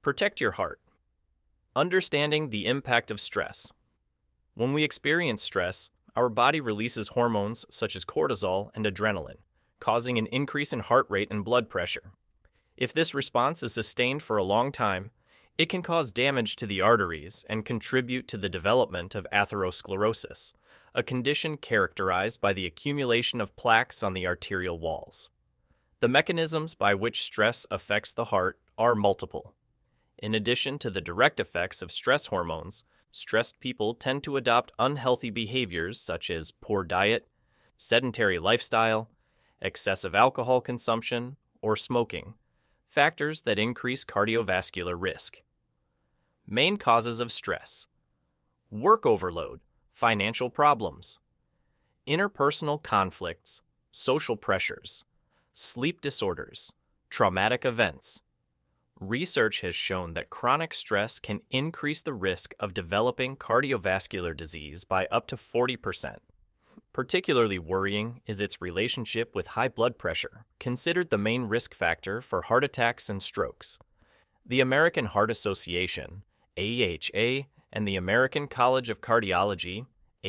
Protect your heart. Understanding the impact of stress. When we experience stress, our body releases hormones such as cortisol and adrenaline, causing an increase in heart rate and blood pressure. If this response is sustained for a long time, it can cause damage to the arteries and contribute to the development of atherosclerosis, a condition characterized by the accumulation of plaques on the arterial walls. The mechanisms by which stress affects the heart are multiple. In addition to the direct effects of stress hormones, stressed people tend to adopt unhealthy behaviors such as poor diet, sedentary lifestyle, excessive alcohol consumption, or smoking, factors that increase cardiovascular risk. Main causes of stress: work overload, financial problems, interpersonal conflicts, social pressures, sleep disorders, traumatic events. Research has shown that chronic stress can increase the risk of developing cardiovascular disease by up to 40%. Particularly worrying is its relationship with high blood pressure, considered the main risk factor for heart attacks and strokes. The American Heart Association, AHA, and the American College of Cardiology,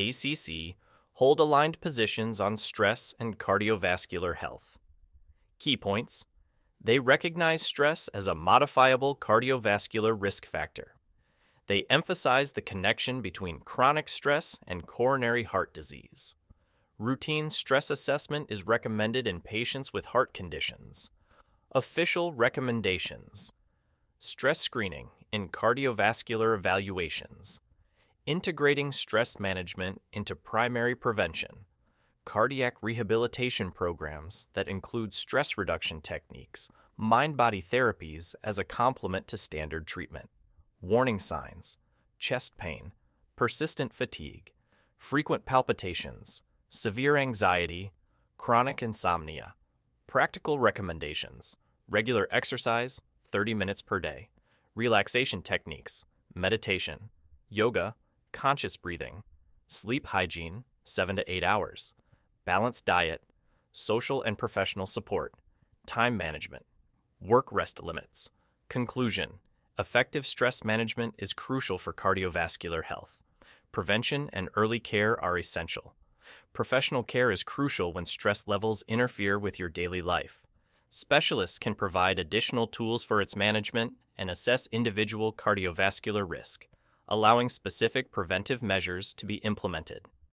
ACC, hold aligned positions on stress and cardiovascular health. Key points: they recognize stress as a modifiable cardiovascular risk factor. They emphasize the connection between chronic stress and coronary heart disease. Routine stress assessment is recommended in patients with heart conditions. Official recommendations: stress screening in cardiovascular evaluations, integrating stress management into primary prevention, cardiac rehabilitation programs that include stress reduction techniques, mind-body therapies as a complement to standard treatment, warning signs, chest pain, persistent fatigue, frequent palpitations, severe anxiety, chronic insomnia. Practical recommendations: regular exercise, 30 minutes per day, relaxation techniques, meditation, yoga, conscious breathing, sleep hygiene, 7 to 8 hours, balanced diet, social and professional support, time management, work rest limits. Conclusion: effective stress management is crucial for cardiovascular health. Prevention and early care are essential. Professional care is crucial when stress levels interfere with your daily life. Specialists can provide additional tools for its management and assess individual cardiovascular risk, allowing specific preventive measures to be implemented.